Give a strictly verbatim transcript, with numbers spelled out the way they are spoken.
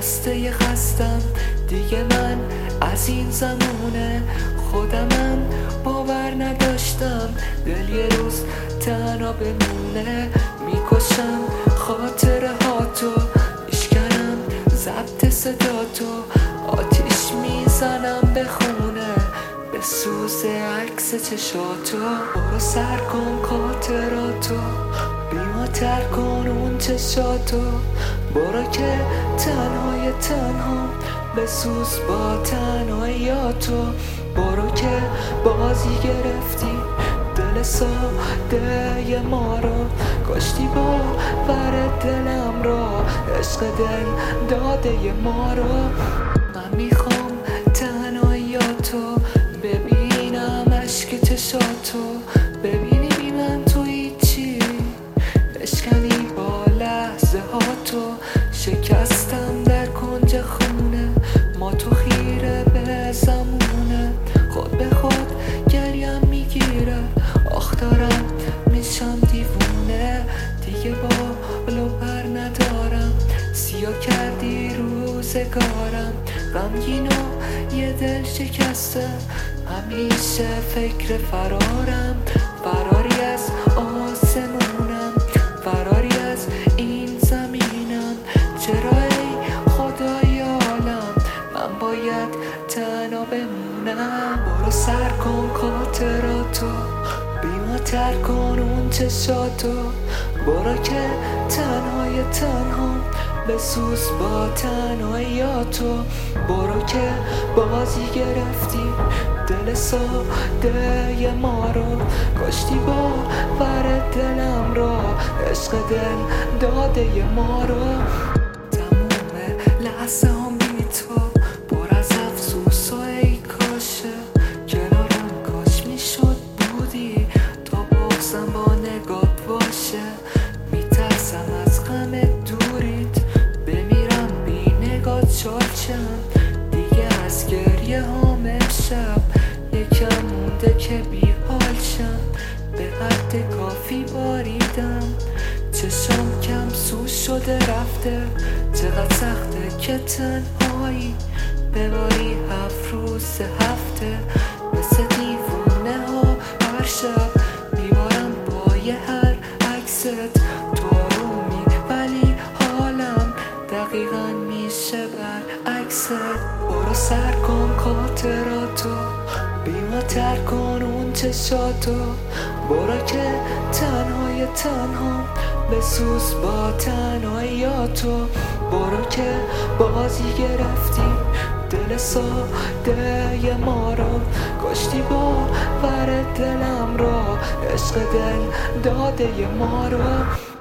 خسته خستم دیگه، من از این زمونه خودمم باور نداشتم دل یه روز تنها بمونه. میکشم خاطره ها تو، میشکنم ضبط صدا تو، آتیش میزنم به خونه به سوز عکس چشاتو. برو سر کن خاطراتو، بیما تر کن اون چشاتو. برو که تنهای تنها به سوز با تنهاییاتو. برو که بازی گرفتی دل ساده ما رو، کاشتی با ور دلم را عشق دل داده ما رو. من میخوام تنهاییاتو ببینم، عشق چشاتو ببینی بی من تو هیچی، بشکنی با لحظه هاتو. شکستم در کنج خونه، ما تو خیره به زمونه، خود به خود گریم میگیره، آخ دارم میشم دیوونه. دیگه بال و پر ندارم، سیاه کردی روزگارم، غمگین و یه دل شکسته، همیشه فکر فرارم. فراری از آسمونم، فراری از این زمینم، چرا ای خدای عالم من باید تنها بمونم. برو سر کن خاطراتو، بیما تر کن اون چشاتو. برو که تنهای تنها به سوز با تنهاییاتو. برو که بازی گرفتی دل ساده ما رو، کاشتی با ور دلم را عشق دل داده ما رو. تموم لحظه هم بی تو پر از افسوس و ای کاشه، کنارم کاش میشد بودی تا بغزم با نگات باشه. میترسم از غم دوریت بمیرم بی نگات شالچم، دیگه از گریه هم امشب یکم مونده که بی حال شم. به حد کافی باریدم، چشام کم سو شده رفته، چقدر سخته که تنهایی بباری هفت روز هفته. مثل دیوونه ها هر شب میبارم پای هر عکست، تو آرومی ولی حالم دقیقا میشه برعکست. برو سر کن خاطراتو، بیما تر کن اون چشاتو. برو که تنهای تنها به سوز با تنهاییاتو. برو که بازی گرفتی دل ساده ما رو، کاشتی با ور دلم را عشق دل داده ما رو.